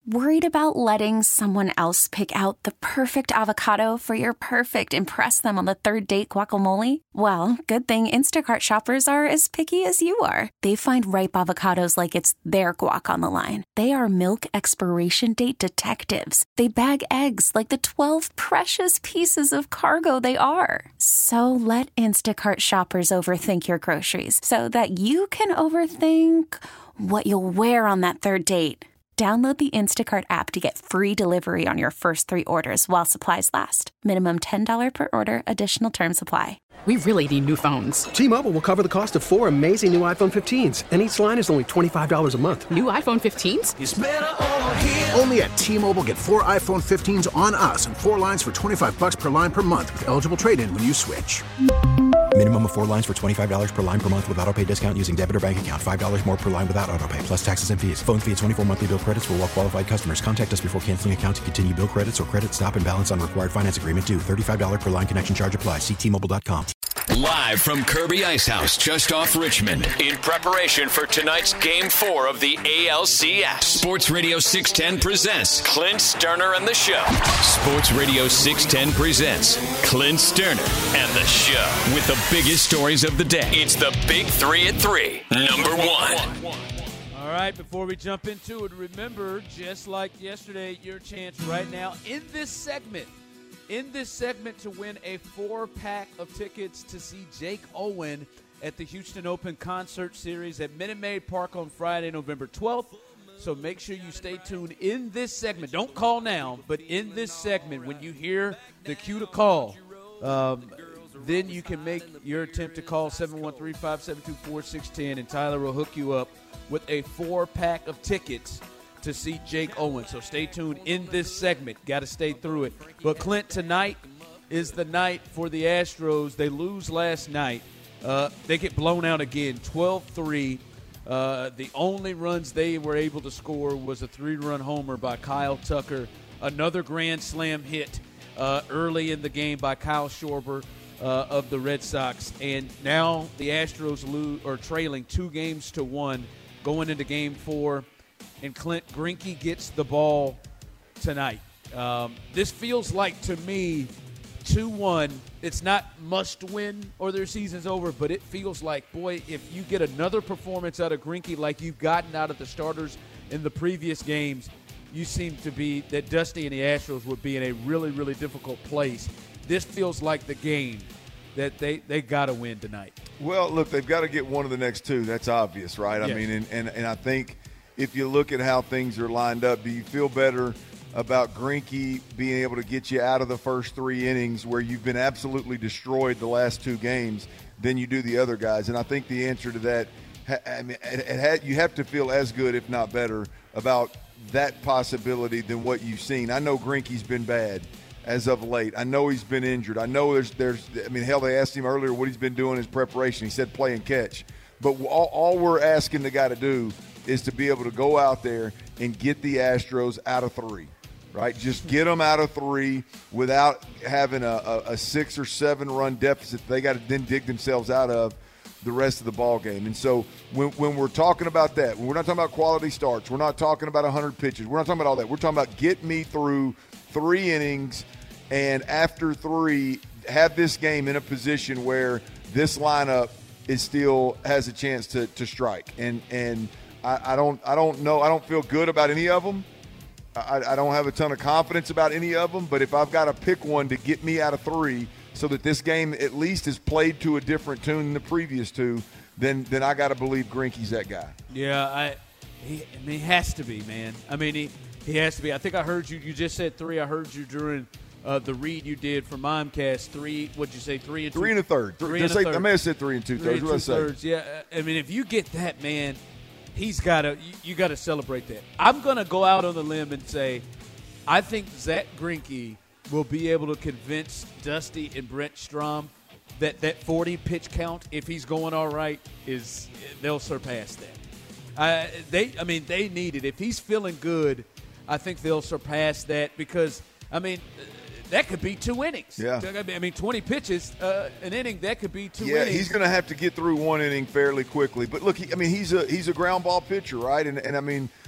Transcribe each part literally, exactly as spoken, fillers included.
Worried about letting someone else pick out the perfect avocado for your perfect impress them on the third date guacamole? Well, good thing Instacart shoppers are as picky as you are. They find ripe avocados like it's their guac on the line. They are milk expiration date detectives. They bag eggs like the twelve precious pieces of cargo they are. So let Instacart shoppers overthink your groceries so that you can overthink what you'll wear on that third date. Download the Instacart app to get free delivery on your first three orders while supplies last. Minimum ten dollars per order. Additional terms apply. We really need new phones. T-Mobile will cover the cost of four amazing new iPhone fifteens, and each line is only twenty-five dollars a month. New iPhone fifteens? It's better over here. Only at T-Mobile, get four iPhone fifteens on us and four lines for twenty-five dollars per line per month with eligible trade-in when you switch. Minimum of four lines for twenty-five dollars per line per month with autopay discount using debit or bank account. five dollars more per line without autopay, plus taxes and fees. Phone fee at twenty-four monthly bill credits for well-qualified customers. Contact us before canceling account to continue bill credits or credit stop and balance on required finance agreement due. thirty-five dollars per line connection charge applies. See T Mobile dot com. Live from Kirby Ice House, just off Richmond, in preparation for tonight's Game four of the A L C S. Sports Radio six ten presents Clint Sterner and the Show. Sports Radio six ten presents Clint Sterner and the Show. With the biggest stories of the day, it's the Big Three at Three. Number one. All right, before we jump into it, remember, just like yesterday, your chance right now in this segment. In this segment to win a four-pack of tickets to see Jake Owen at the Houston Open Concert Series at Minute Maid Park on Friday, November twelfth. So make sure you stay tuned in this segment. Don't call now, but in this segment, when you hear the cue to call, um, then you can make your attempt to call seven one three, five seven two, four six one zero, and Tyler will hook you up with a four-pack of tickets to see Jake Owen. So stay tuned in this segment. Got to stay through it. But, Clint, tonight is the night for the Astros. They lose last night. Uh, they get blown out again, twelve three. Uh, the only runs they were able to score was a three-run homer by Kyle Tucker. Another grand slam hit uh, early in the game by Kyle Schwarber uh, of the Red Sox. And now the Astros lose, are trailing two games to one going into Game four. And Clint, Greinke gets the ball tonight. Um, this feels like, to me, two one. It's not must-win or their season's over, but it feels like, boy, if you get another performance out of Greinke like you've gotten out of the starters in the previous games, you seem to be that Dusty and the Astros would be in a really, really difficult place. This feels like the game that they, they got to win tonight. Well, look, they've got to get one of the next two. That's obvious, right? Yes. I mean, and, and, and I think – if you look at how things are lined up, do you feel better about Greinke being able to get you out of the first three innings where you've been absolutely destroyed the last two games than you do the other guys? And I think the answer to that, I mean, it, it had, you have to feel as good, if not better, about that possibility than what you've seen. I know Greinke's been bad as of late. I know he's been injured. I know there's, there's. I mean, hell, they asked him earlier what he's been doing in his preparation. He said play and catch. But all, all we're asking the guy to do is to be able to go out there and get the Astros out of three, right? Just get them out of three without having a, a, a six or seven run deficit they got to then dig themselves out of the rest of the ball game. And so when, when we're talking about that, when we're not talking about quality starts, we're not talking about one hundred pitches, we're not talking about all that. We're talking about get me through three innings, and after three, have this game in a position where this lineup is still has a chance to, to strike. And and I, I don't I don't know I don't feel good about any of them. I, I don't have a ton of confidence about any of them. But if I've got to pick one to get me out of three, so that this game at least is played to a different tune than the previous two, then then I got to believe Greinke's that guy. Yeah, I he, I mean, he has to be, man. I mean, he he has to be. I think I heard you. You just said three. I heard you during. Uh, the read you did for Mimecast, three, what'd you say, three and two? Three and a third. Three and a say, third. I may have said three and two three thirds. And what two I say? thirds. Yeah, I mean, if you get that, man, he's got to, you, you got to celebrate that. I'm going to go out on the limb and say, I think Zach Greinke will be able to convince Dusty and Brent Strom that that forty pitch count, if he's going all right, is they'll surpass that. Uh, they, I mean, they need it. If he's feeling good, I think they'll surpass that because, I mean, that could be two innings. Yeah. I mean, twenty pitches, uh, an inning, that could be two yeah, innings. Yeah, he's going to have to get through one inning fairly quickly. But, look, he, I mean, he's a he's a ground ball pitcher, right? And, and I mean,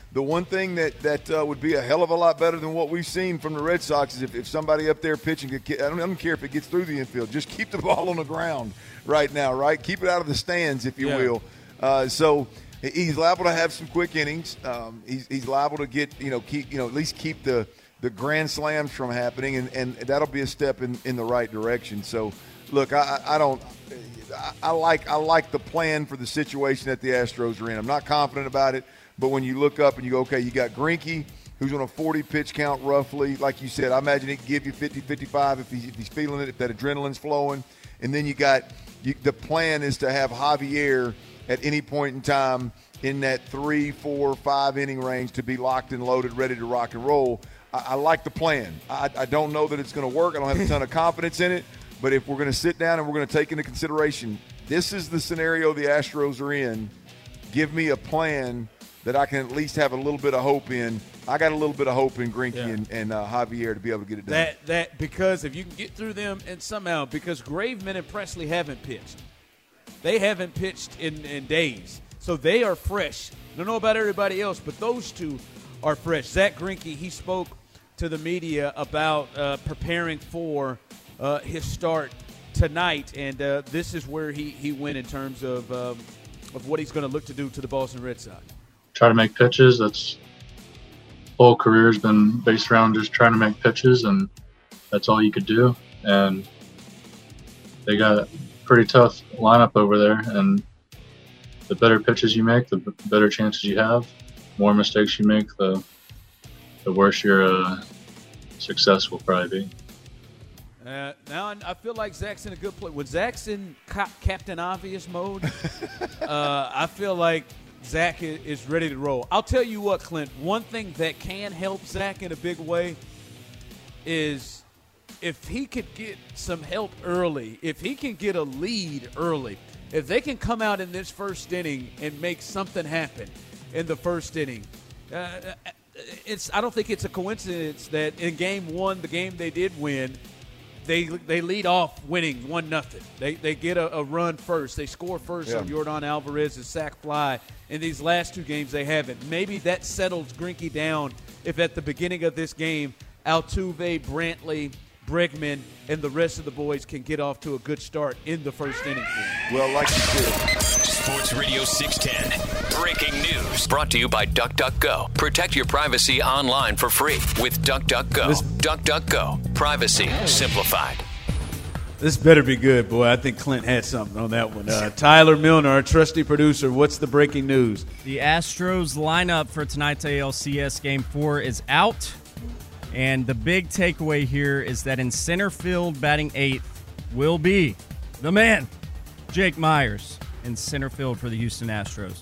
The one thing that that uh, would be a hell of a lot better than what we've seen from the Red Sox is if, if somebody up there pitching, I don't, I don't care if it gets through the infield, just keep the ball on the ground right now, right? Keep it out of the stands, if you yeah. will. Uh, so he's liable to have some quick innings. Um, he's he's liable to get you know keep you know at least keep the the grand slams from happening, and, and that'll be a step in, in the right direction. So look, I, I don't. I, I like I like the plan for the situation that the Astros are in. I'm not confident about it. But when you look up and you go, okay, you got Greinke, who's on a forty-pitch count roughly. Like you said, I imagine he can give you fifty, fifty-five if, he, if he's feeling it, if that adrenaline's flowing. And then you got you, – the plan is to have Javier at any point in time in that three, four, five-inning range to be locked and loaded, ready to rock and roll. I, I like the plan. I, I don't know that it's going to work. I don't have a ton of confidence in it. But if we're going to sit down and we're going to take into consideration this is the scenario the Astros are in, give me a plan – that I can at least have a little bit of hope in. I got a little bit of hope in Greinke yeah. and, and uh, Javier to be able to get it done. That that because if you can get through them and somehow because Graveman and Presley haven't pitched. They haven't pitched in, in days. So they are fresh. I don't know about everybody else, but those two are fresh. Zach Greinke, he spoke to the media about uh, preparing for uh, his start tonight, and uh, this is where he, he went in terms of, um, of what he's going to look to do to the Boston Red Sox. Try to make pitches. That's whole career has been based around just trying to make pitches, and that's all you could do. And they got a pretty tough lineup over there, and the better pitches you make, the better chances you have. The more mistakes you make, the the worse your uh, success will probably be. Uh, now I feel like Zach's in a good place. When Zach's in ca- Captain Obvious mode, uh, I feel like Zach is ready to roll. I'll tell you what, Clint, one thing that can help Zach in a big way is if he could get some help early, if he can get a lead early, if they can come out in this first inning and make something happen in the first inning, uh, it's I don't think it's a coincidence that in game one, the game they did win, They they lead off winning one nothing. They they get a, a run first. They score first yeah. on Yordan Alvarez's sac fly. In these last two games, they haven't. Maybe that settles Greinke down if at the beginning of this game, Altuve, Brantley, Bregman, and the rest of the boys can get off to a good start in the first inning. Well, like you said. Sports Radio six ten. Breaking news. Brought to you by DuckDuckGo. Protect your privacy online for free with DuckDuckGo. This- DuckDuckGo. Privacy simplified. This better be good, boy. I think Clint had something on that one. Uh, Tyler Milner, our trusty producer, what's the breaking news? The Astros lineup for tonight's A L C S Game four is out. And the big takeaway here is that in center field batting eighth will be the man, Jake Myers, in center field for the Houston Astros.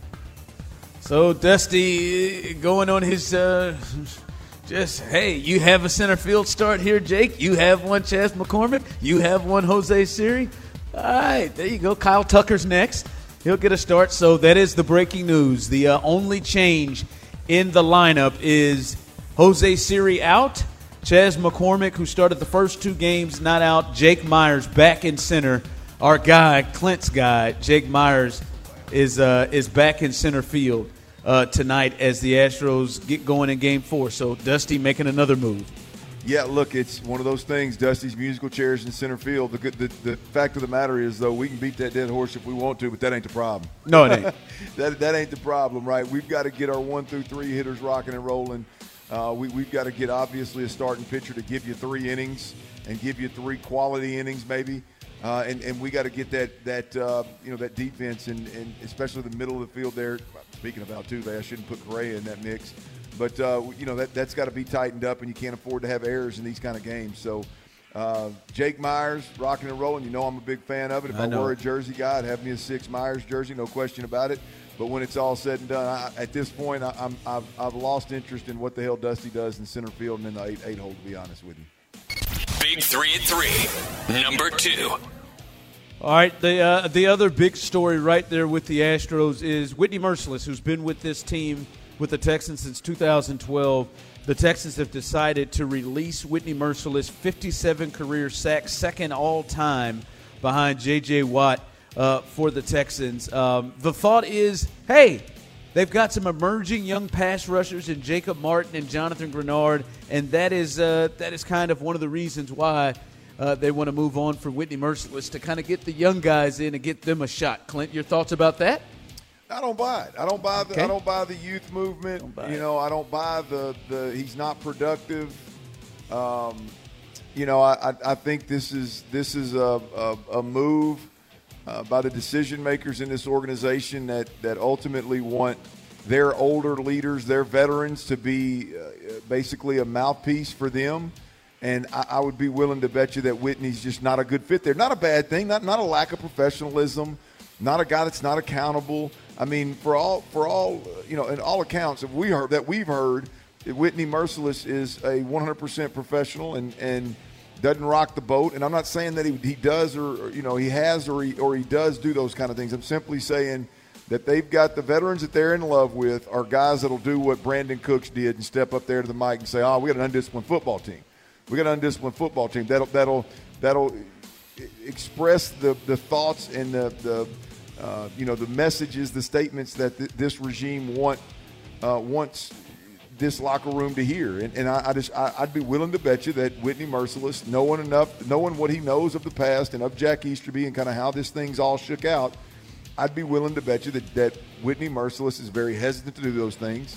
So Dusty going on his uh, just, hey, you have a center field start here, Jake. You have one, Chas McCormick. You have one, Jose Siri. All right, there you go. Kyle Tucker's next. He'll get a start. So that is the breaking news. The uh, only change in the lineup is Jose Siri out, Chas McCormick, who started the first two games, not out. Jake Myers back in center. Our guy, Clint's guy, Jake Myers, is uh, is back in center field uh, tonight as the Astros get going in Game Four. So Dusty making another move. Yeah, look, it's one of those things. Dusty's musical chairs in center field. The, good, the the fact of the matter is, though, we can beat that dead horse if we want to, but that ain't the problem. No, it ain't. that that ain't the problem, right? We've got to get our one through three hitters rocking and rolling. Uh, we, we've got to get, obviously, a starting pitcher to give you three innings and give you three quality innings maybe. Uh, and, and we got to get that that uh, you know that defense and, and especially the middle of the field there. Speaking of Altuve, I shouldn't put Correa in that mix, but uh, you know that that's got to be tightened up, and you can't afford to have errors in these kind of games. So uh, Jake Myers rocking and rolling. You know I'm a big fan of it. If I, I were a Jersey guy, I'd have me a six Myers jersey, no question about it. But when it's all said and done, I, at this point, I, I'm I've, I've lost interest in what the hell Dusty does in center field and in the eight eight hole. To be honest with you. Big three at three, number two. All right, the uh, the other big story right there with the Astros is Whitney Mercilus, who's been with this team, with the Texans since two thousand twelve. The Texans have decided to release Whitney Mercilus, fifty-seven career sacks, second all-time behind J J. Watt uh, for the Texans. Um, the thought is, hey, They've got some emerging young pass rushers in Jacob Martin and Jonathan Grenard, and that is uh, that is kind of one of the reasons why uh, they want to move on from Whitney Mercilus, to kind of get the young guys in and get them a shot. Clint, your thoughts about that? I don't buy it. I don't buy the. Okay. I don't buy the youth movement. You know, I don't buy the the. He's not productive. Um, you know, I, I I think this is this is a a, a move uh, by the decision makers in this organization that that ultimately want their older leaders, their veterans, to be uh, basically a mouthpiece for them. And I, I would be willing to bet you that Whitney's just not a good fit there. Not a bad thing. Not not a lack of professionalism. Not a guy that's not accountable. I mean, for all for all you know, in all accounts, if we heard that we've heard, Whitney Mercilus is a one hundred percent professional and, and doesn't rock the boat. And I'm not saying that he, he does or, or you know he has or he or he does do those kind of things. I'm simply saying that they've got the veterans that they're in love with are guys that'll do what Brandon Cooks did and step up there to the mic and say, "Oh, we got an undisciplined football team. We got an undisciplined football team that'll that'll that'll express the the thoughts and the the." Uh, you know, the messages, the statements that th- this regime want uh, wants this locker room to hear. And, and I, I just, I, I'd be willing to bet you that Whitney Mercilus, knowing enough, knowing what he knows of the past and of Jack Easterby and kind of how this thing's all shook out, I'd be willing to bet you that, that Whitney Mercilus is very hesitant to do those things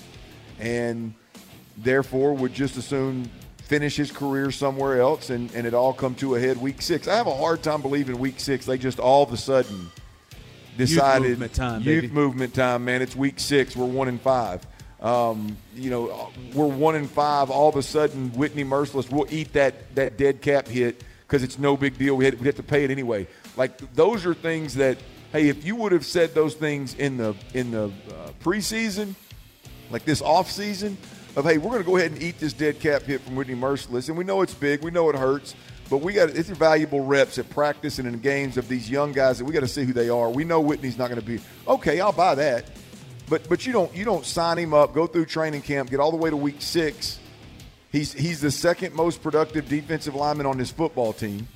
and therefore would just as soon finish his career somewhere else and, and it all come to a head week six. I have a hard time believing week six they just all of a sudden – decided youth movement time, youth baby. movement time, man. It's week six. We're one and five. Um, you know, we're one and five. All of a sudden, Whitney Mercilus will eat that that dead cap hit because it's no big deal. We had, we have to pay it anyway. Like those are things that, hey, if you would have said those things in the in the uh, preseason, like this off season, of hey, we're going to go ahead and eat this dead cap hit from Whitney Mercilus, and we know it's big, we know it hurts. But we got it's valuable reps at practice and in games of these young guys that we got to see who they are. We know Whitney's not going to be okay. I'll buy that, but but you don't you don't sign him up, go through training camp, get all the way to week six. He's he's the second most productive defensive lineman on this football team,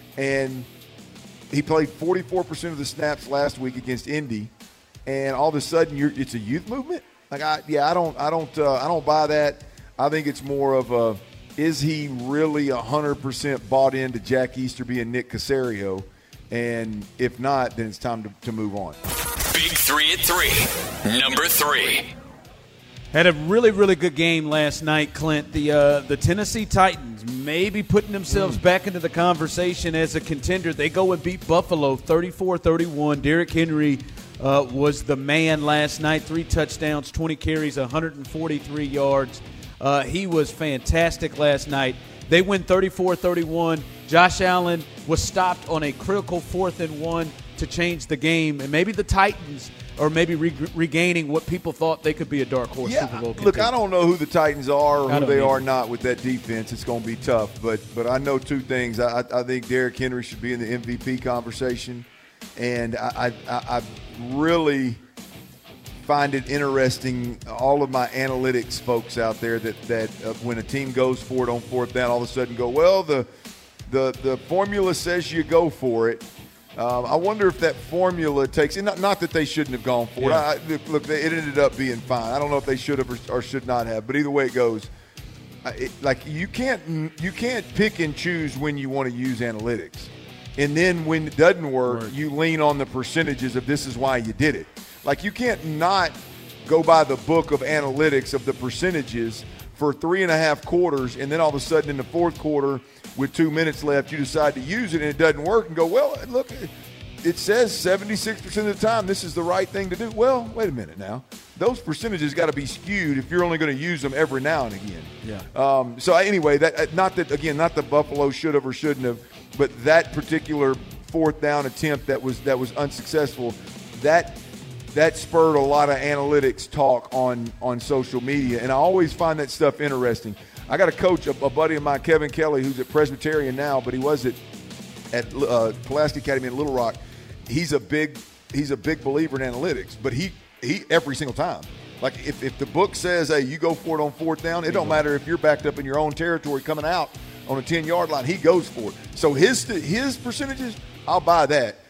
and he played forty-four percent of the snaps last week against Indy. And all of a sudden, you're it's a youth movement. Like I yeah I don't I don't uh, I don't buy that. I think it's more of a. Is he really one hundred percent bought into Jack Easterby and Nick Caserio? And if not, then it's time to, to move on. Big three at three. Number three. Had a really, really good game last night, Clint. The uh, the Tennessee Titans maybe putting themselves mm. back into the conversation as a contender. They go and beat Buffalo thirty-four thirty-one. Derrick Henry uh, was the man last night. Three touchdowns, twenty carries, one hundred forty-three yards. Uh, he was fantastic last night. They win thirty-four thirty-one. Josh Allen was stopped on a critical fourth and one to change the game. And maybe the Titans are maybe re- regaining what people thought they could be a dark horse yeah, Super Bowl contender. Look, I don't know who the Titans are or who they either. are not with that defense. It's going to be tough. But but I know two things. I, I think Derrick Henry should be in the M V P conversation. And I, I, I really – find it interesting, all of my analytics folks out there that that uh, when a team goes for it on fourth down, all of a sudden go, well, the the the formula says you go for it. Um, I wonder if that formula takes – not, not that they shouldn't have gone for yeah. it. I, look, it ended up being fine. I don't know if they should have or, or should not have, but either way it goes, it, like you can't you can't pick and choose when you want to use analytics. And then when it doesn't work, Word. you lean on the percentages of this is why you did it. Like you can't not go by the book of analytics of the percentages for three and a half quarters, and then all of a sudden in the fourth quarter with two minutes left, you decide to use it and it doesn't work and go, well, look, it says seventy-six percent of the time this is the right thing to do. Well, wait a minute now. Those percentages got to be skewed if you're only going to use them every now and again. Yeah. Um, so anyway, that not that again, not that Buffalo should have or shouldn't have, but that particular fourth down attempt that was that was unsuccessful, that that spurred a lot of analytics talk on on social media, and I always find that stuff interesting. I got a coach, a, a buddy of mine, Kevin Kelly, who's at Presbyterian now, but he was at at uh, Pulaski Academy in Little Rock. He's a big he's a big believer in analytics, but he he every single time. Like if, if the book says, hey, you go for it on fourth down, it don't matter if you're backed up in your own territory coming out on a ten-yard line, he goes for it. So his his percentages, I'll buy that.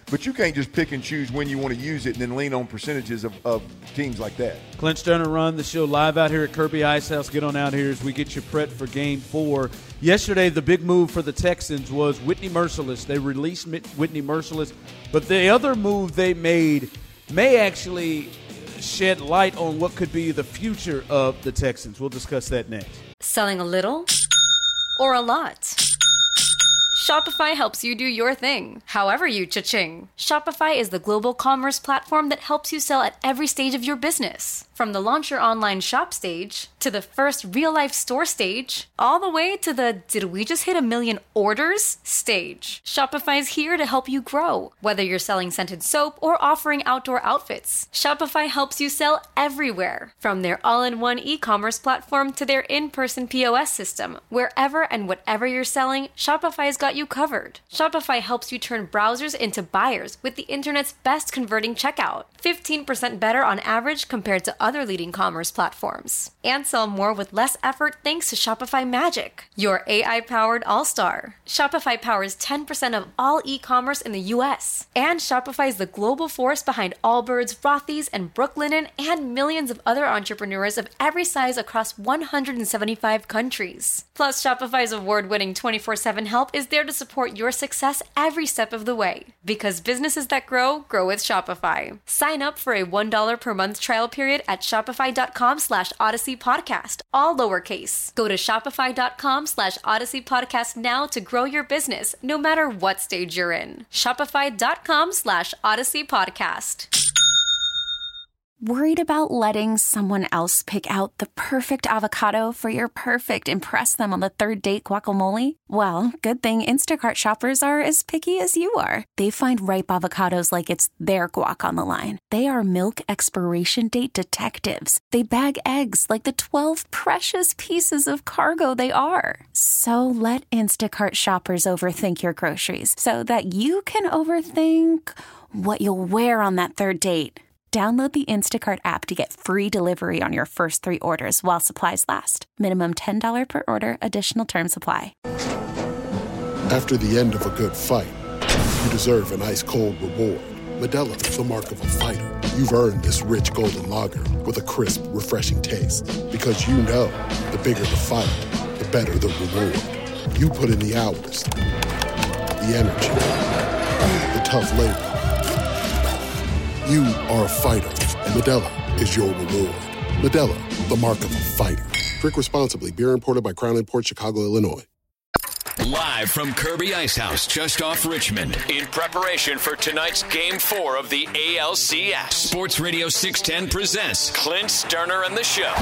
But you can't just pick and choose when you want to use it and then lean on percentages of, of teams like that. Clint Sterner run the show live out here at Kirby Ice House. Get on out here as we get you prepped for Game Four. Yesterday, the big move for the Texans was Whitney Mercilus. They released Whitney Mercilus, but the other move they made may actually shed light on what could be the future of the Texans. We'll discuss that next. Selling a little or a lot? Shopify helps you do your thing, however you cha-ching. Shopify is the global commerce platform that helps you sell at every stage of your business. From the launch your online shop stage, to the first real-life store stage, all the way to the did we just hit a million orders stage. Shopify's here to help you grow. Whether you're selling scented soap or offering outdoor outfits, Shopify helps you sell everywhere. From their all-in-one e-commerce platform to their in-person P O S system, wherever and whatever you're selling, Shopify's got you covered. Shopify helps you turn browsers into buyers with the internet's best converting checkout. fifteen percent better on average compared to other leading commerce platforms. And sell more with less effort thanks to Shopify Magic, your A I-powered all-star. Shopify powers ten percent of all e-commerce in the U S. And Shopify is the global force behind Allbirds, Rothy's, and Brooklinen, and millions of other entrepreneurs of every size across one hundred seventy-five countries. Plus, Shopify's award-winning twenty-four seven help is there to support your success every step of the way. Because businesses that grow, grow with Shopify. Sign up for a one dollar per month trial period at shopify.com slash Odyssey Podcast, all lowercase. Go to shopify.com slash Odyssey Podcast now to grow your business, no matter what stage you're in. Shopify.com slash Odyssey Podcast. Worried about letting someone else pick out the perfect avocado for your perfect impress them on the third date guacamole? Well, good thing Instacart shoppers are as picky as you are. They find ripe avocados like it's their guac on the line. They are milk expiration date detectives. They bag eggs like the twelve precious pieces of cargo they are. So let Instacart shoppers overthink your groceries so that you can overthink what you'll wear on that third date. Download the Instacart app to get free delivery on your first three orders while supplies last. Minimum ten dollars per order. Additional terms apply. After the end of a good fight, you deserve an ice-cold reward. Modelo is the mark of a fighter. You've earned this rich golden lager with a crisp, refreshing taste. Because you know, the bigger the fight, the better the reward. You put in the hours, the energy, the tough labor. You are a fighter, and Modelo is your reward. Modelo, the mark of a fighter. Drink responsibly. Beer imported by Crown Imports, Chicago, Illinois. Live from Kirby Ice House, just off Richmond, in preparation for tonight's Game Four of the A L C S. Sports Radio six ten presents Clint Sterner and the Show.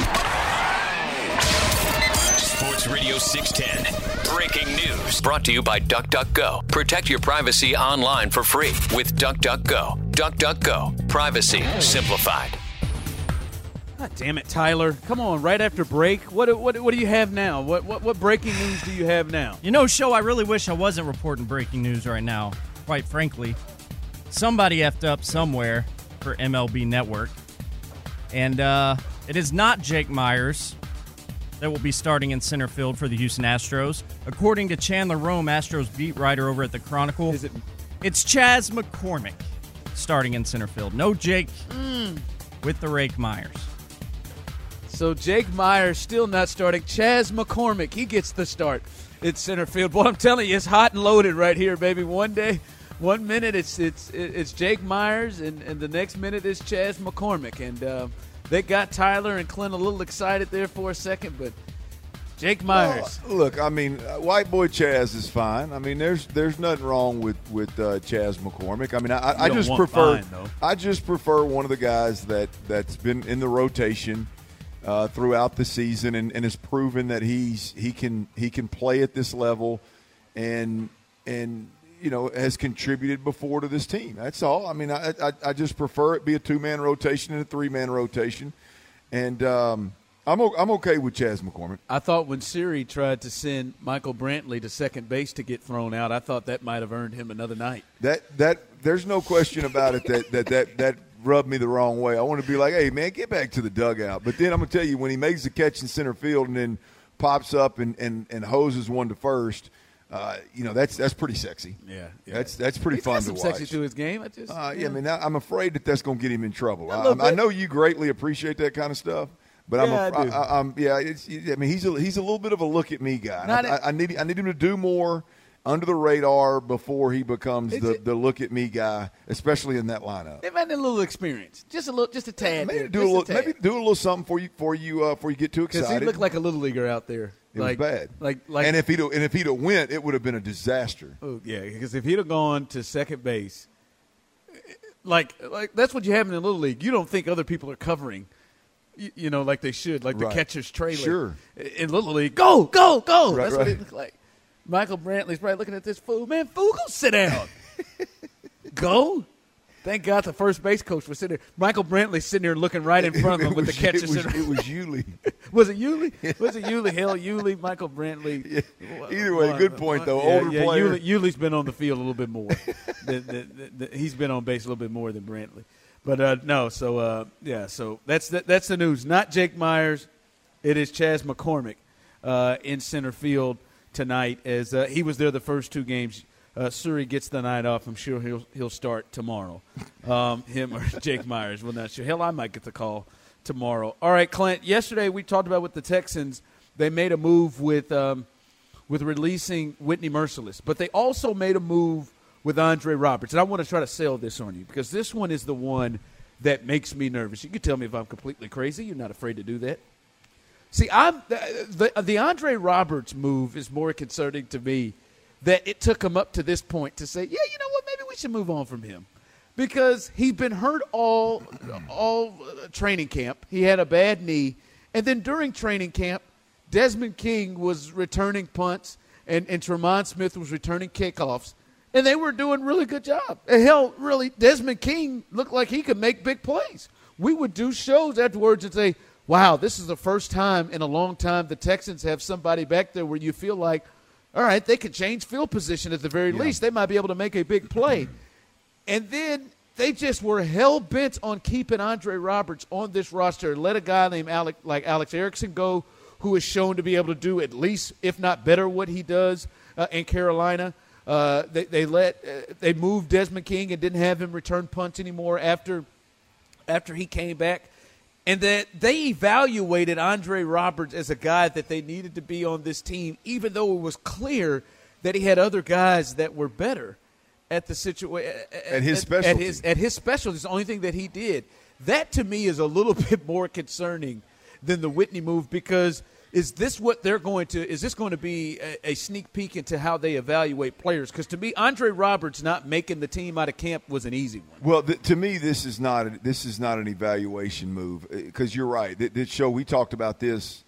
Sports Radio six ten. Breaking news. Brought to you by DuckDuckGo. Protect your privacy online for free with DuckDuckGo. DuckDuckGo. Privacy simplified. God damn it, Tyler. Come on, right after break. What what what do you have now? What what what breaking news do you have now? You know, Show, I really wish I wasn't reporting breaking news right now, quite frankly. Somebody effed up somewhere for M L B Network. And uh, it is not Jake Myers that will be starting in center field for the Houston Astros. According to Chandler Rome, Astros beat writer over at the Chronicle, Is it? it's Chas McCormick starting in center field. No Jake Mm. with the Rake Myers. So Jake Myers still not starting. Chas McCormick, he gets the start at center field. Boy, I'm telling you, it's hot and loaded right here, baby. One day, one minute it's it's it's Jake Myers, and, and the next minute it's Chas McCormick. And uh, they got Tyler and Clint a little excited there for a second, but Jake Myers. Well, look, I mean, uh, white boy Chaz is fine. I mean, there's there's nothing wrong with with uh, Chas McCormick. I mean, I, I, I just prefer fine, I just prefer one of the guys that that's been in the rotation uh, throughout the season and, and has proven that he's he can he can play at this level and and you know has contributed before to this team. That's all. I mean, I I, I just prefer it be a two man rotation and a three man rotation, and. Um, I'm I'm okay with Chas McCormick. I thought when Siri tried to send Michael Brantley to second base to get thrown out, I thought that might have earned him another night. That that there's no question about it that that that, that rubbed me the wrong way. I want to be like, hey man, get back to the dugout. But then I'm gonna tell you, when he makes the catch in center field and then pops up and and, and hoses one to first, Uh, you know, that's that's pretty sexy. Yeah, yeah. that's that's pretty He's fun got to some watch. sexy to his game. I just, uh, yeah. yeah. I mean, I, I'm afraid that that's going to get him in trouble. A I, little I bit. know you greatly appreciate that kind of stuff, but I'm, Yeah, af- I do. I, I, I'm, yeah. It's, I mean, he's a, he's a little bit of a look at me guy. And Not I, I, I need I need him to do more under the radar before he becomes It's the, a- the look at me guy, especially in that lineup. They've had a little experience, just a little, just a tad. Maybe there, do a just little, tad. maybe do a little something for you for you uh, before you get too Because excited. he looked like a little leaguer out there. It like, was bad. Like, like, and if he'd and if he'd have went, it would have been a disaster. Oh, yeah, because if he'd have gone to second base, like like that's what you have in the little league. You don't think other people are covering, you, you know, like they should, like Right. the catcher's trailer. Sure. In little league, go, go, go. Right, that's what right. it looked like. Michael Brantley's probably looking at this fool. Man, fool, go sit down. Go. Thank God the first base coach was sitting there. Michael Brantley sitting there looking right in front of him It with the was- catcher. It was, sitting- it was Yuli. Was it Yuli? Was it Yuli? Hell, Yuli, Michael Brantley. Yeah. Either way, good point, though. Yeah, Older yeah, player. Yuli, Yuli's been on the field a little bit more. than, than, than, he's been on base a little bit more than Brantley. But, uh, no, so, uh, yeah, so that's the, that's the news. Not Jake Myers. It is Chas McCormick uh, in center field tonight as uh, he was there the first two games. Uh, Suri gets the night off. I'm sure he'll he'll start tomorrow. Um, him or Jake Myers. We're not sure. Hell, I might get the call tomorrow. All right, Clint. Yesterday we talked about with the Texans. They made a move with um, with releasing Whitney Merciless, but they also made a move with Andre Roberts. And I want to try to sell this on you because this one is the one that makes me nervous. You can tell me if I'm completely crazy. You're not afraid to do that. See, I'm the, the, the Andre Roberts move is more concerning to me that it took him up to this point to say, yeah, you know what, maybe we should move on from him. Because he'd been hurt all all uh, training camp. He had a bad knee. And then during training camp, Desmond King was returning punts and, and Tremont Smith was returning kickoffs. And they were doing a really good job. And hell, really, Desmond King looked like he could make big plays. We would do shows afterwards and say, wow, this is the first time in a long time the Texans have somebody back there where you feel like, all right, they could change field position at the very Yeah. least. They might be able to make a big play. And then they just were hell-bent on keeping Andre Roberts on this roster. Let a guy named Alec, like Alex Erickson go, who is shown to be able to do at least, if not better, what he does uh, in Carolina. Uh, they, they let uh, they moved Desmond King and didn't have him return punts anymore after after he came back. And that they evaluated Andre Roberts as a guy that they needed to be on this team, even though it was clear that he had other guys that were better at the situation At his At specialty. his at his specialty, it's the only thing that he did. That to me is a little bit more concerning than the Whitney move because is this what they're going to? Is this going to be a, a sneak peek into how they evaluate players? Because to me, Andre Roberts not making the team out of camp was an easy one. Well, th- to me, this is not a, this is not an evaluation move because you're right. Th- This show we talked about this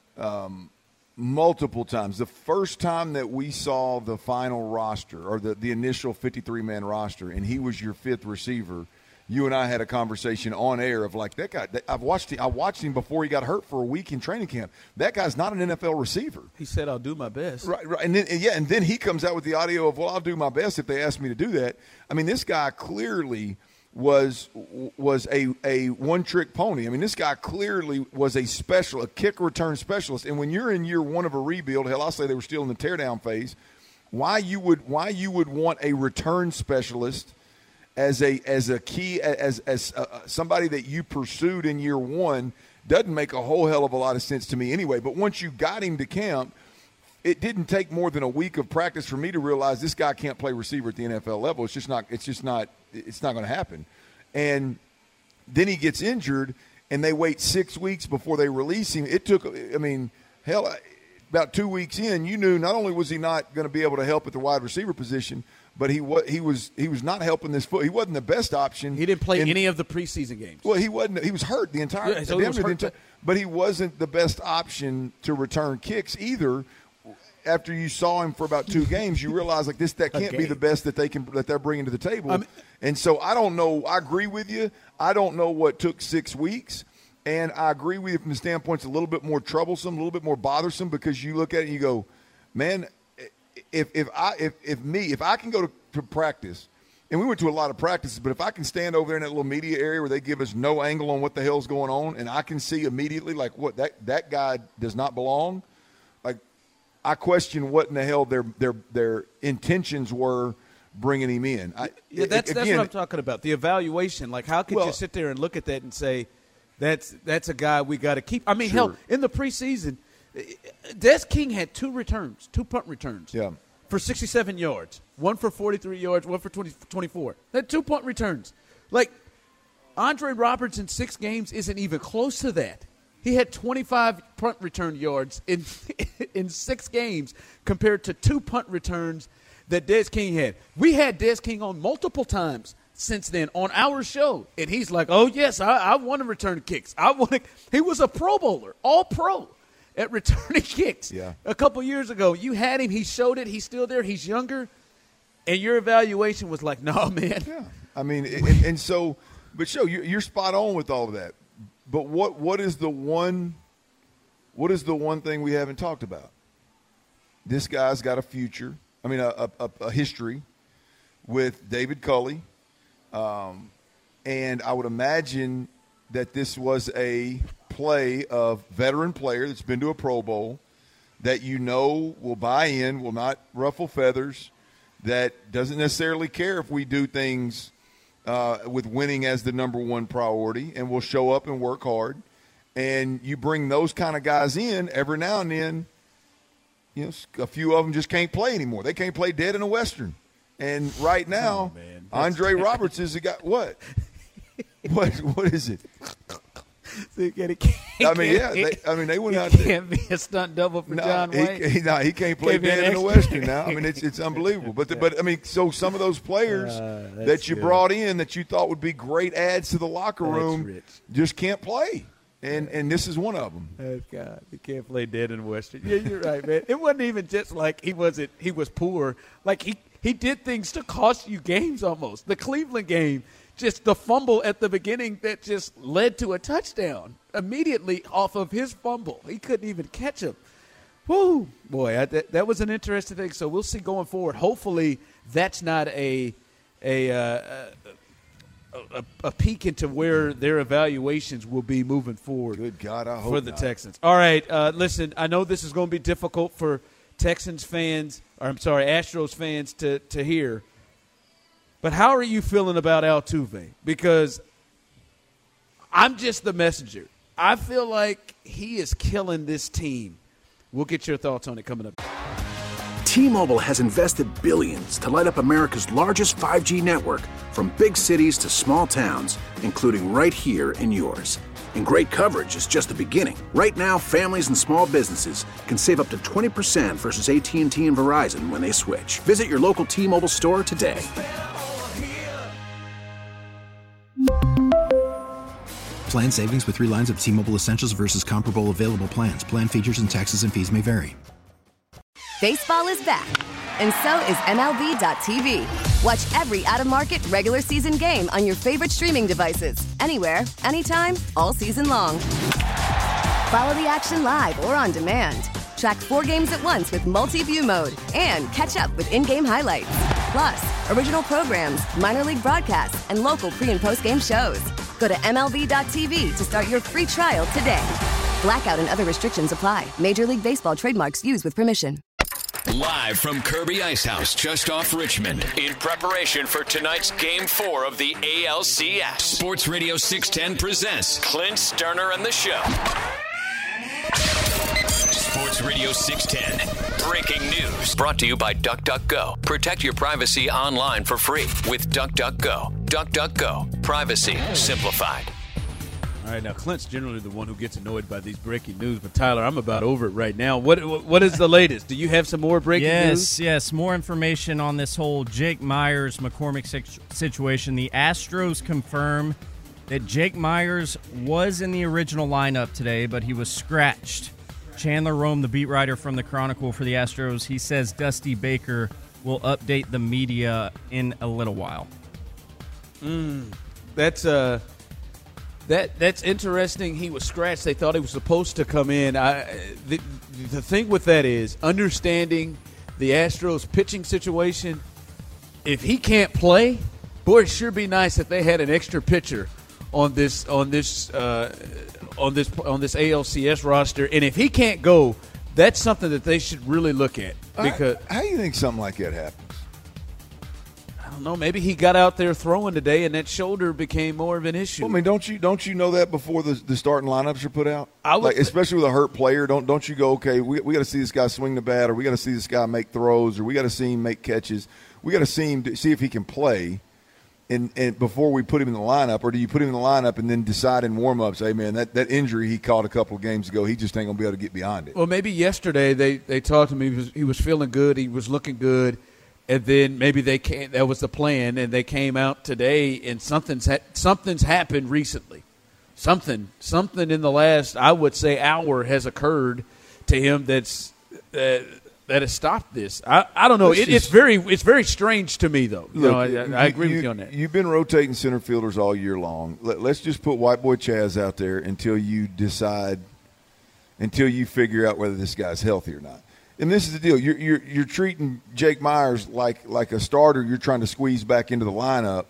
um, multiple times. The first time that we saw the final roster or the, the initial fifty-three man roster, and he was your fifth receiver. You and I had a conversation on air of like that guy. that- I've watched him, I watched him before he got hurt for a week in training camp. That guy's not an N F L receiver. He said, "I'll do my best." Right, right, and then and yeah, and then he comes out with the audio of, "Well, I'll do my best if they ask me to do that." I mean, this guy clearly was was a a one trick pony. I mean, this guy clearly was a special, a kick return specialist. And when you're in year one of a rebuild, hell, I'll say they were still in the teardown phase. Why you would why you would want a return specialist as a as a key as as uh, somebody that you pursued in year one doesn't make a whole hell of a lot of sense to me anyway. But once you got him to camp, it didn't take more than a week of practice for me to realize this guy can't play receiver at the N F L level. It's just not it's just not it's not going to happen. And then he gets injured and they wait six weeks before they release him. It took I mean, hell, about two weeks in, you knew not only was he not going to be able to help at the wide receiver position, but he was he was he was not helping this foot. He wasn't the best option. He didn't play in, any of the preseason games. Well, he wasn't. He was hurt the entire. Yeah, so he was the hurt. entire but he wasn't the best option to return kicks either. After you saw him for about two games, you realize like this that can't be the best that they can that they're bringing to the table. I mean, and so I don't know. I agree with you. I don't know what took six weeks. And I agree with you from the standpoint it's a little bit more troublesome, a little bit more bothersome because you look at it and you go, man, if if I if, if me if I can go to, to practice, and we went to a lot of practices, but if I can stand over there in that little media area where they give us no angle on what the hell's going on, and I can see immediately like what that that guy does not belong, like I question what in the hell their their their intentions were bringing him in. I, yeah, that's again, that's what I'm talking about. The evaluation. Like, how could well, you sit there and look at that and say, that's that's a guy we got to keep? I mean, sure. hell, in the preseason, Des King had two returns, two punt returns. Yeah. For sixty-seven yards, one for forty-three yards, one for twenty, twenty-four. That two punt returns. Like, Andre Roberts in six games isn't even close to that. He had twenty-five punt return yards in in six games compared to two punt returns that Des King had. We had Des King on multiple times since then on our show, and he's like, "Oh yes, I, I want to return kicks. I want to." He was a Pro Bowler, all pro at returning kicks. Yeah. A couple years ago, you had him. He showed it. He's still there. He's younger, and your evaluation was like, "No, man." Yeah, I mean, and, and so, but show you're, you're spot on with all of that. But what what is the one what is the one thing we haven't talked about? This guy's got a future. I mean, a, a, a history with David Culley, um, and I would imagine that this was a play of veteran player that's been to a Pro Bowl that you know will buy in, will not ruffle feathers, that doesn't necessarily care if we do things uh, with winning as the number one priority, and will show up and work hard. And you bring those kind of guys in every now and then. You know, a few of them just can't play anymore. They can't play dead in a Western. And right now, oh, Andre Roberts is a guy. What? what? What is it? So can, can, I mean, yeah. They, I mean, they went out there. He can't be a stunt double for no, John Wayne. He, he, no, he can't play can't dead in a Western now. I mean, it's it's unbelievable. But the, but I mean, so some of those players uh, that you good. brought in that you thought would be great adds to the locker that's room rich. just can't play. And and this is one of them. Oh, God, he can't play dead in Western. Yeah, you're right, man. It wasn't even just like he wasn't. He was poor. Like he he did things to cost you games almost. The Cleveland game, just the fumble at the beginning that just led to a touchdown immediately off of his fumble. He couldn't even catch him. Woo, boy, I, that that was an interesting thing. So we'll see going forward. Hopefully, that's not a a. Uh, A, a peek into where their evaluations will be moving forward. Good God, I hope for the not. Texans. All right, uh, listen, I know this is going to be difficult for Texans fans, or I'm sorry, Astros fans to, to hear, but how are you feeling about Altuve? Because I'm just the messenger. I feel like he is killing this team. We'll get your thoughts on it coming up. T-Mobile has invested billions to light up America's largest five G network, from big cities to small towns, including right here in yours. And great coverage is just the beginning. Right now, families and small businesses can save up to twenty percent versus A T and T and Verizon when they switch. Visit your local T-Mobile store today. Plan savings with three lines of T-Mobile Essentials versus comparable available plans. Plan features and taxes and fees may vary. Baseball is back, and so is M L B dot T V. Watch every out-of-market regular season game on your favorite streaming devices, anywhere, anytime, all season long. Follow the action live or on demand. Track four games at once with multi-view mode and catch up with in-game highlights. Plus, original programs, minor league broadcasts, and local pre- and post-game shows. Go to M L B dot T V to start your free trial today. Blackout and other restrictions apply. Major League Baseball trademarks used with permission. Live from Kirby Ice House, just off Richmond, in preparation for tonight's Game four of the A L C S. Sports Radio six ten presents Clint Sterner and the Show. Sports Radio six ten, breaking news. Brought to you by DuckDuckGo. Protect your privacy online for free with DuckDuckGo. DuckDuckGo. Privacy simplified. All right, now Clint's generally the one who gets annoyed by these breaking news, but Tyler, I'm about over it right now. What what is the latest? Do you have some more breaking yes, news? Yes, yes, more information on this whole Jake Myers McCormick situation. The Astros confirm that Jake Myers was in the original lineup today, but he was scratched. Chandler Rome, the beat writer from the Chronicle for the Astros, he says Dusty Baker will update the media in a little while. Mm, that's uh, that that's interesting. He was scratched. They thought he was supposed to come in. I, the, the thing with that is understanding the Astros pitching situation. If he can't play, boy, it'd sure be nice if they had an extra pitcher on this on this uh, on this on this A L C S roster. And if he can't go, that's something that they should really look at. Because how, how do you think something like that happens? I don't know. Maybe he got out there throwing today, and that shoulder became more of an issue. Well, I mean, don't you don't you know that before the, the starting lineups are put out? I would, like, especially with a hurt player, don't don't you go, okay, we we got to see this guy swing the bat, or we got to see this guy make throws, or we got to see him make catches. We got to see him to see if he can play. And, and before we put him in the lineup, or do you put him in the lineup and then decide in warm-ups, hey, man, that, that injury he caught a couple of games ago, he just ain't going to be able to get beyond it? Well, maybe yesterday they, they talked to me. He was, he was feeling good. He was looking good. And then maybe they came, that was the plan, and they came out today, and something's ha- something's happened recently. Something, something in the last, I would say, hour has occurred to him that's uh, – that has stopped this. I, I don't know. It, it's very it's very strange to me, though. You Look, know, I, I agree you, with you on that. You've been rotating center fielders all year long. Let, let's just put White Boy Chaz out there until you decide, until you figure out whether this guy's healthy or not. And this is the deal. You're you're, you're treating Jake Myers like like a starter you're trying to squeeze back into the lineup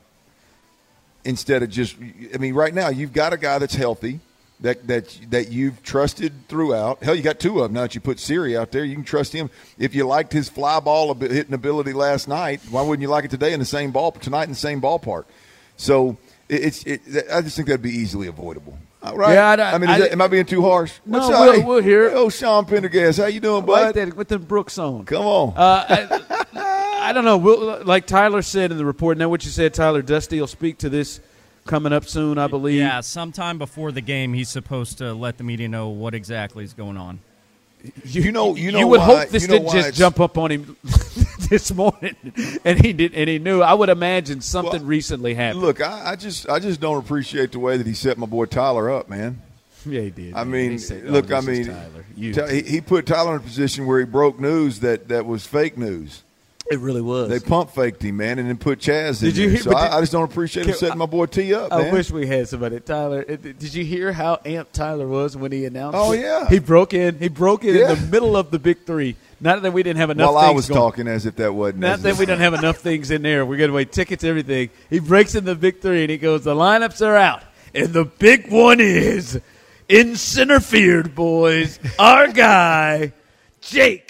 instead of just – I mean, right now you've got a guy that's healthy. That that that you've trusted throughout. Hell, you got two of them now that you put Siri out there. You can trust him. If you liked his fly ball hitting ability last night, why wouldn't you like it today in the same ball tonight in the same ballpark? So it, it's. It, I just think that'd be easily avoidable. Right? Yeah, I, I mean, I, that, am I being too harsh? No, What's we'll, hey, we'll hear it. Oh, Sean Pendergast, how you doing, I bud? like that with the Brooks on. Come on. Uh, I, I don't know. We'll, like Tyler said in the report. Now, what you said, Tyler, Dusty will speak to this coming up soon, I believe. Yeah, sometime before the game, he's supposed to let the media know what exactly is going on. You, you know, you know. You would why, hope this you know didn't just it's, jump up on him this morning, and he did, and he knew. I would imagine something well, recently happened. Look, I, I just, I just don't appreciate the way that he set my boy Tyler up, man. Yeah, he did. I man. mean, said, oh, look, I this mean, is Tyler. You. Ty- he put Tyler in a position where he broke news that, that was fake news. It really was. They pump faked him, man, and then put Chaz in Did you there. hear, So did, I, I just don't appreciate him setting my boy T up, I man. wish we had somebody. Tyler, did you hear how amped Tyler was when he announced Oh, it? yeah. He broke in. He broke in Yeah. in the middle of the big three. Not that we didn't have enough While things I was going. talking as if that wasn't. Not that we don't have enough things in there. We're going to wait tickets, everything. He breaks in the big three, and he goes, the lineups are out. And the big one is in center field, boys, our guy, Jake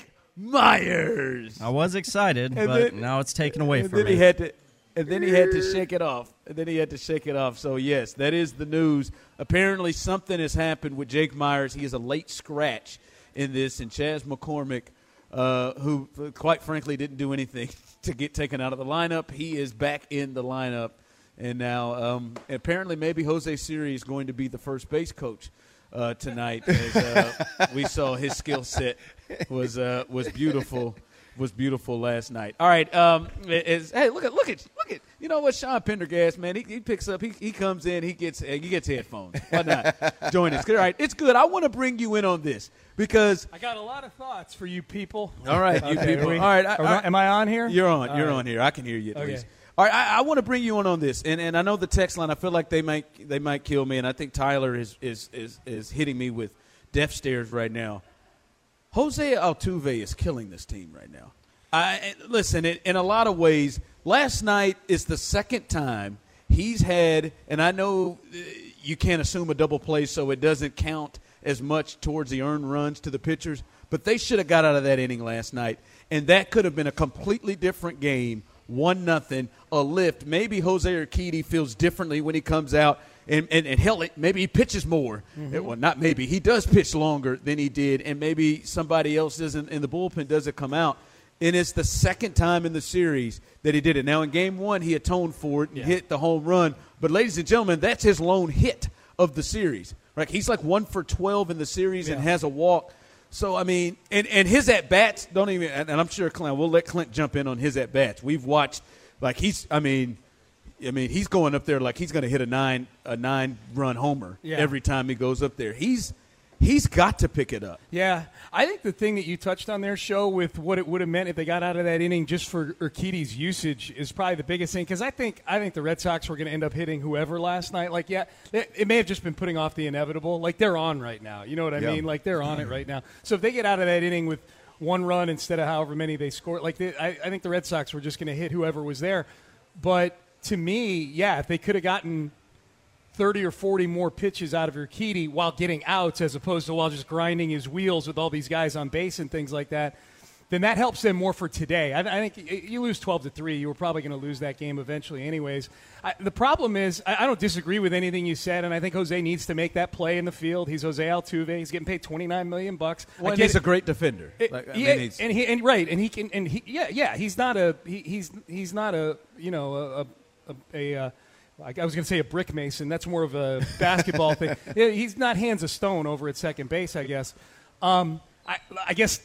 Myers. I was excited, And but then- now it's taken away and from then me. he had to, and then he had to shake it off. And then he had to shake it off. So yes, that is the news. Apparently, something has happened with Jake Myers. He is a late scratch in this, and Chaz McCormick, uh, who quite frankly didn't do anything to get taken out of the lineup, he is back in the lineup. And now, um, apparently, maybe Jose Siri is going to be the first base coach uh, tonight. As uh, we saw his skill set was uh, was beautiful, was beautiful last night. All right, um, is, hey, look at look at look at you know what, Sean Pendergast, man, he, he picks up, he he comes in, he gets he gets headphones. Why not join us? All right, it's good. I want to bring you in on this because I got a lot of thoughts for you people. All right, you Okay, people. we- All right, I, are we- am I on here? You're on. All You're right. on here. I can hear you at Okay. least. All right, I, I want to bring you in on this, and, and I know the text line. I feel like they might they might kill me, and I think Tyler is is is, is hitting me with death stares right now. Jose Altuve is killing this team right now. I listen. In, in a lot of ways, last night is the second time he's had, and I know uh, you can't assume a double play, so it doesn't count as much towards the earned runs to the pitchers. But they should have got out of that inning last night, and that could have been a completely different game. One nothing, a lift. Maybe Jose Urquidy feels differently when he comes out, and, and, and hell, it, maybe he pitches more. Mm-hmm. Well, not maybe. He does pitch longer than he did, and maybe somebody else doesn't in the bullpen doesn't come out. And it's the second time in the series that he did it. Now, in game one, he atoned for it and Yeah. hit the home run. But, ladies and gentlemen, that's his lone hit of the series. Right? He's like one for twelve in the series and Yeah. has a walk. So, I mean, and, and his at-bats don't even – and I'm sure Clint – we'll let Clint jump in on his at-bats. We've watched – like he's – I mean – I mean, he's going up there like he's going to hit a nine a nine run homer Yeah. every time he goes up there. He's he's got to pick it up. Yeah, I think the thing that you touched on there, Show, with what it would have meant if they got out of that inning just for Urquidy's usage is probably the biggest thing, because I think I think the Red Sox were going to end up hitting whoever last night. Like, yeah, it, it may have just been putting off the inevitable. Like, they're on right now. You know what I Yeah. mean? Like, they're on it right now. So if they get out of that inning with one run instead of however many they scored, like they, I, I think the Red Sox were just going to hit whoever was there. But to me, yeah, if they could have gotten thirty or forty more pitches out of Urquidy while getting outs as opposed to while just grinding his wheels with all these guys on base and things like that, then that helps them more for today. I, I think you lose twelve to three, you were probably going to lose that game eventually anyways. I, the problem is I, I don't disagree with anything you said, and I think Jose needs to make that play in the field. He's Jose Altuve. He's getting paid twenty-nine million bucks. Well, and he's a great defender. It, like, I yeah, mean, and he and right, and he can and he yeah yeah he's not a he, he's he's not a you know a a, a, a I was going to say a brick mason. That's more of a basketball thing. He's not hands of stone over at second base, I guess. Um, I, I guess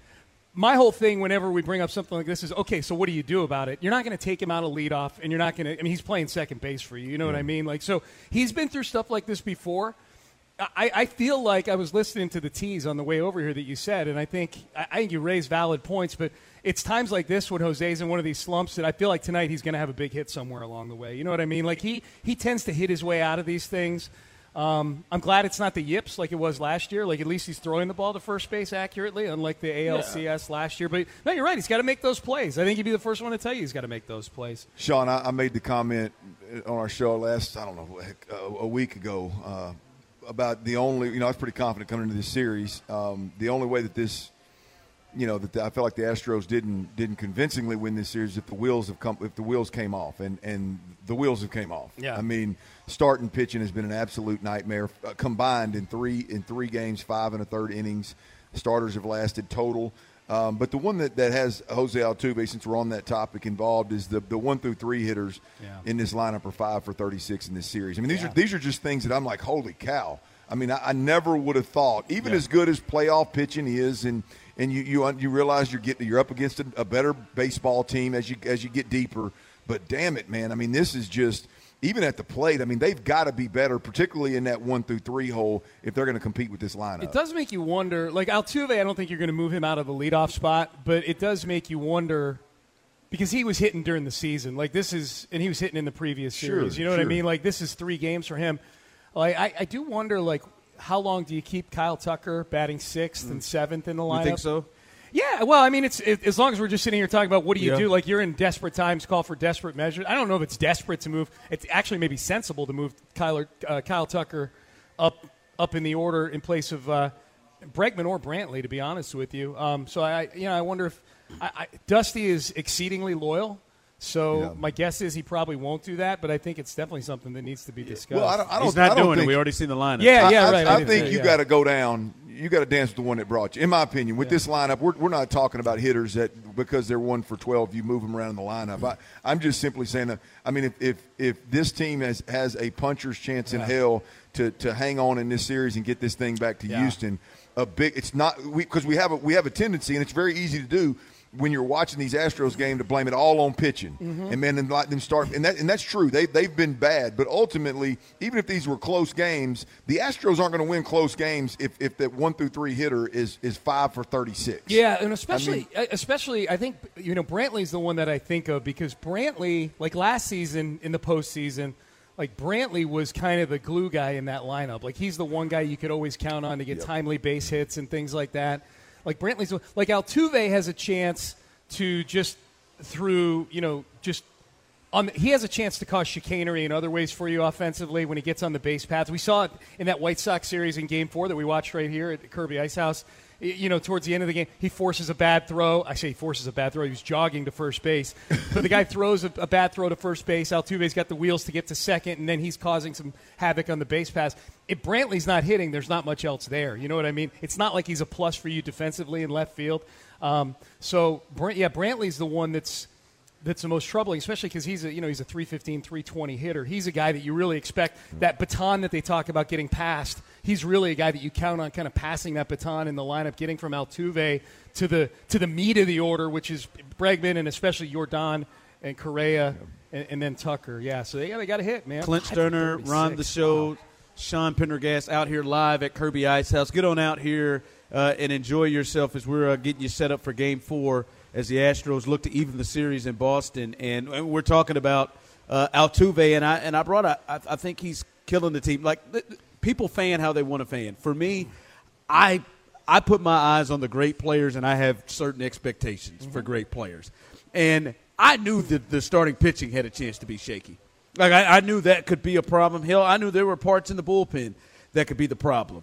my whole thing whenever we bring up something like this is, okay, so what do you do about it? You're not going to take him out of leadoff, and you're not going to – I mean, he's playing second base for you. You know yeah. what I mean? Like, so he's been through stuff like this before. I, I feel like I was listening to the tease on the way over here that you said, and I think I, I think you raised valid points, but it's times like this when Jose's in one of these slumps that I feel like tonight he's going to have a big hit somewhere along the way. You know what I mean? Like he, he tends to hit his way out of these things. Um, I'm glad it's not the yips like it was last year. Like at least he's throwing the ball to first base accurately, unlike the A L C S yeah. last year. But no, you're right. He's got to make those plays. I think he'd be the first one to tell you he's got to make those plays. Sean, I, I made the comment on our show last, I don't know, a, a week ago uh, about the only, you know, I was pretty confident coming into this series. Um, the only way that this, you know, that the, I felt like the Astros didn't didn't convincingly win this series if the wheels have come, if the wheels came off, and, and the wheels have came off. Yeah. I mean, starting pitching has been an absolute nightmare. Uh, combined in three in three games, five and a third innings, starters have lasted total. Um, but the one that, that has Jose Altuve, since we're on that topic, involved is the the one through three hitters yeah. in this lineup are five for thirty-six in this series. I mean, these yeah. are these are just things that I'm like, holy cow. I mean, I, I never would have thought, even yeah. as good as playoff pitching is, and and you you you realize you're getting you're up against a, a better baseball team as you as you get deeper. But damn it, man! I mean, this is just even at the plate. I mean, they've got to be better, particularly in that one through three hole, if they're going to compete with this lineup. It does make you wonder. Like Altuve, I don't think you're going to move him out of the leadoff spot, but it does make you wonder because he was hitting during the season. Like this is, and he was hitting in the previous series. Sure, you know sure. what I mean? Like this is three games for him. Like I, I do wonder, like how long do you keep Kyle Tucker batting sixth mm. and seventh in the lineup? You think so? Yeah, well, I mean, it's it, as long as we're just sitting here talking about what do you yeah. do, like you're in desperate times, call for desperate measures. I don't know if it's desperate to move. It's actually maybe sensible to move Kyle, uh, Kyle Tucker up up in the order in place of uh, Bregman or Brantley, to be honest with you. Um, so I, you know, I wonder if I, I, Dusty is exceedingly loyal. So yeah. my guess is he probably won't do that, but I think it's definitely something that needs to be discussed. Well, I don't, I don't, He's not I don't doing think, it. We already seen the lineup. Yeah, yeah, I, right. I, I, I think say, you yeah. got to go down. You got to dance with the one that brought you. In my opinion, with yeah. this lineup, we're we're not talking about hitters that because they're one for twelve, you move them around in the lineup. I, I'm just simply saying that. I mean, if if, if this team has, has a puncher's chance in yeah. hell to, to hang on in this series and get this thing back to yeah. Houston, a big. It's not because we, we have a we have a tendency, and it's very easy to do. When you're watching these Astros game, to blame it all on pitching, mm-hmm. and then and let them start, and that and that's true. They they've been bad, but ultimately, even if these were close games, the Astros aren't going to win close games if, if that one through three hitter is is five for thirty-six. Yeah, and especially I mean, especially I think you know Brantley's the one that I think of because Brantley, like last season in the postseason, like Brantley was kind of the glue guy in that lineup. Like he's the one guy you could always count on to get yep. timely base hits and things like that. Like Brantley's, like Altuve has a chance to just through, you know, just on. The, he has a chance to cause chicanery in other ways for you offensively when he gets on the base paths. We saw it in that White Sox series in Game Four that we watched right here at the Kirby Ice House. You know, towards the end of the game, he forces a bad throw. I say he forces a bad throw. He was jogging to first base. But the guy throws a, a bad throw to first base. Altuve's got the wheels to get to second, and then he's causing some havoc on the base pass. If Brantley's not hitting, there's not much else there. You know what I mean? It's not like he's a plus for you defensively in left field. Um, so, yeah, Brantley's the one that's that's the most troubling, especially because he's a you know he's a three fifteen, three twenty hitter. He's a guy that you really expect that baton that they talk about getting passed. He's really a guy that you count on kind of passing that baton in the lineup, getting from Altuve to the to the meat of the order, which is Bregman and especially Jordan and Correa and, and then Tucker. Yeah, so they got they got to hit, man. Clint Sterner, Ron the Show, wow. Sean Pendergast out here live at Kirby Ice House. Get on out here uh, and enjoy yourself as we're uh, getting you set up for Game Four as the Astros look to even the series in Boston. And, and we're talking about uh, Altuve, and I and I brought a, I, I think he's killing the team. Like people fan how they want to fan. For me, I I put my eyes on the great players, and I have certain expectations mm-hmm. for great players. And I knew that the starting pitching had a chance to be shaky. Like I, I knew that could be a problem. Hell, I knew there were parts in the bullpen that could be the problem.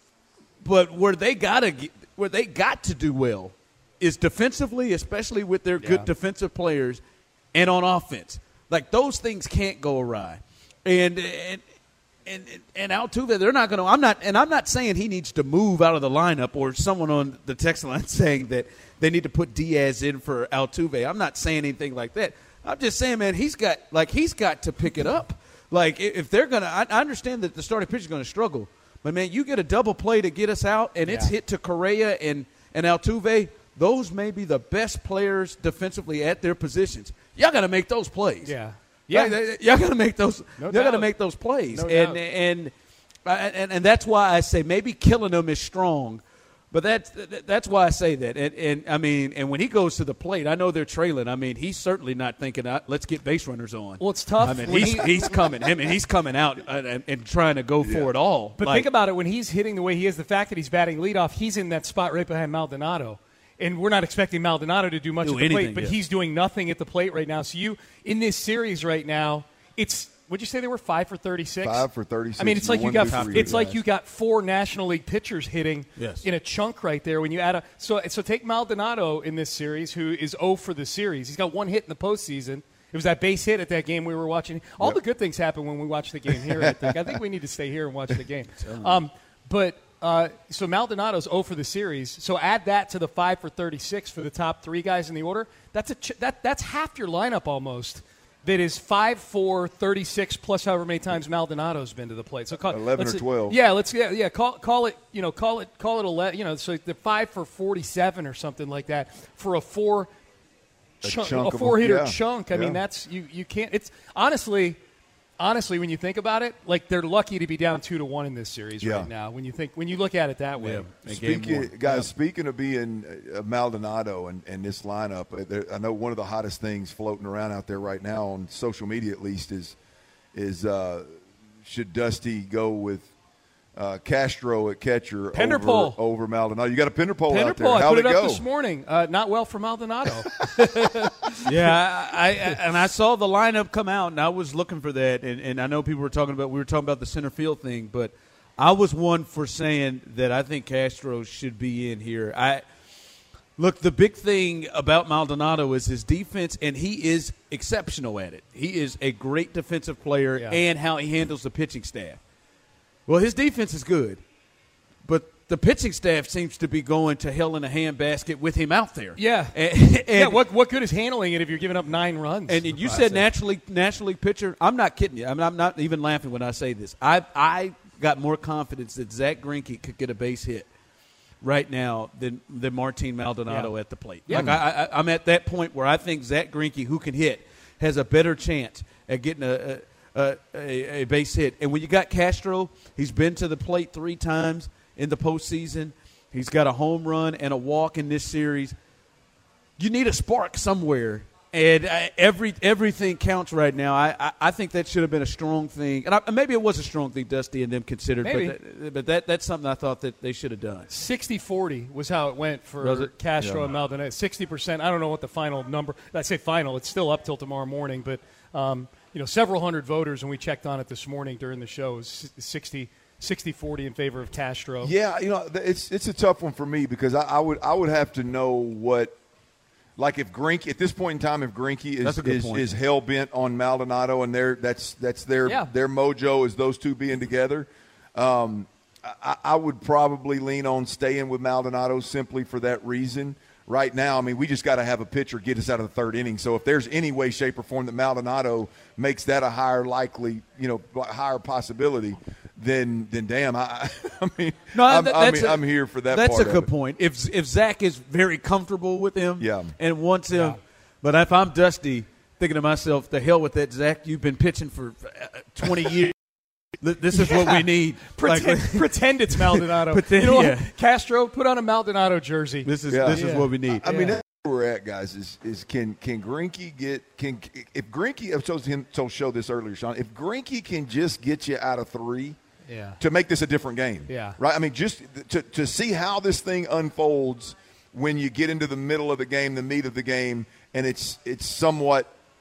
But where they gotta get, where they got to do well is defensively, especially with their good Yeah. defensive players, and on offense. Like those things can't go awry. And and and and Altuve, they're not going to. I'm not, and I'm not saying he needs to move out of the lineup, or someone on the text line saying that they need to put Diaz in for Altuve. I'm not saying anything like that. I'm just saying, man, he's got like he's got to pick it up. Like if they're going to, I understand that the starting pitcher is going to struggle, but man, you get a double play to get us out, and it's Yeah. hit to Correa and and Altuve. Those may be the best players defensively at their positions. Y'all got to make those plays. Yeah. Yeah. Like, y'all got to make those. No y'all got to doubt. make those plays, No and, doubt. and and and that's why I say maybe killing them is strong, but that's that's why I say that. And, and I mean, and when he goes to the plate, I know they're trailing. I mean, he's certainly not thinking, "Let's get base runners on." Well, it's tough I mean, when he's he- he's coming. I mean, he's coming out and, and, and trying to go for it all. But Like, think about it, when he's hitting the way he is, the fact that he's batting leadoff, he's in that spot right behind Maldonado. And we're not expecting Maldonado to do much Do at the anything, plate, but yeah. he's doing nothing at the plate right now. So you, in this series right now, it's would you say they were five for thirty-six? Five for thirty-six. I mean, it's like you one got victory. it's like you got four National League pitchers hitting Yes. in a chunk right there. When you add a so so take Maldonado in this series, who is zero for the series. He's got one hit in the postseason. It was that base hit at that game we were watching. All Yep. the good things happen when we watch the game here. I think. I think we need to stay here and watch the game. Um, but uh, so Maldonado's zero for the series. So add that to the five for thirty-six for the top three guys in the order. That's a ch- that that's half your lineup almost. That is five for thirty-six plus however many times Maldonado's been to the plate. So call, eleven let's or say- twelve. Yeah, let's yeah yeah call call it you know call it call it eleven. You know, so the five for forty-seven or something like that for a four. A Chunk, chunk a of 'em, four hitter yeah. chunk. I mean, Yeah. that's you. You can't. It's honestly, honestly, when you think about it, like they're lucky to be down two to one in this series Yeah. right now. When you think, when you look at it that way. Speaking, guys, speaking of being uh, Maldonado and, and this lineup, uh, there, I know one of the hottest things floating around out there right now on social media, at least, is is uh, should Dusty go with uh, Castro at catcher Pender over, poll. over Maldonado? You got a Pender poll Pender out there. poll. I How'd put it, it up go? this morning. Uh, not well for Maldonado. yeah, I, I and I saw the lineup come out, and I was looking for that. And, and I know people were talking about we were talking about the center field thing, but I was one for saying that I think Castro should be in here. I look, the big thing about Maldonado is his defense, and he is exceptional at it. He is a great defensive player, Yeah. and how he handles the pitching staff. Well, his defense is good, but the pitching staff seems to be going to hell in a handbasket with him out there. Yeah. And, and, yeah. What what good is handling it if you're giving up nine runs? And, and you said National League, National League pitcher. I'm not kidding you. I mean, I'm not even laughing when I say this. I I got more confidence that Zach Greinke could get a base hit right now than than Martin Maldonado Yeah. at the plate. Yeah. Like I, I, I'm at that point where I think Zach Greinke, who can hit, has a better chance at getting a a, a a base hit. And when you got Castro, he's been to the plate three times in the postseason. He's got a home run and a walk in this series. You need a spark somewhere, and uh, every everything counts right now. I, I, I think that should have been a strong thing, and I, maybe it was a strong thing Dusty and them considered, Maybe. but that, but that that's something I thought that they should have done. sixty forty was how it went for Was it? Castro Yeah. and Maldonado. sixty percent. I don't know what the final number. I say final. It's still up till tomorrow morning, but um, you know, several hundred voters, and we checked on it this morning during the show. It was sixty forty in favor of Castro. Yeah, you know, th- it's it's a tough one for me because I, I would I would have to know what, like if Greinke at this point in time, if Greinke is That's a good is, point. is hell bent on Maldonado and their that's that's their Yeah. their mojo is those two being together. Um, I, I would probably lean on staying with Maldonado simply for that reason. Right now, I mean, we just got to have a pitcher get us out of the third inning. So if there's any way, shape, or form that Maldonado makes that a higher likely, you know, higher possibility, then then damn, I, I mean, No, I'm, that- I that's mean, a- I'm here for that. That's part a of good it. point. If if Zach is very comfortable with him, Yeah. and wants him, but if I'm Dusty, thinking to myself, the hell with that, Zach. You've been pitching for uh, twenty years. This is what we need. Pretend, Like- pretend it's Maldonado. Pretend- you know what? yeah. Castro, put on a Maldonado jersey. This is Yeah. this is Yeah. what we need. I mean, Yeah. that's where we're at, guys. Is is can can Greinke get can if Greinke? I told him told show this earlier, Sean. If Greinke can just get you out of three, Yeah. to make this a different game, Yeah. right. I mean, just to to see how this thing unfolds when you get into the middle of the game, the meat of the game, and it's it's somewhat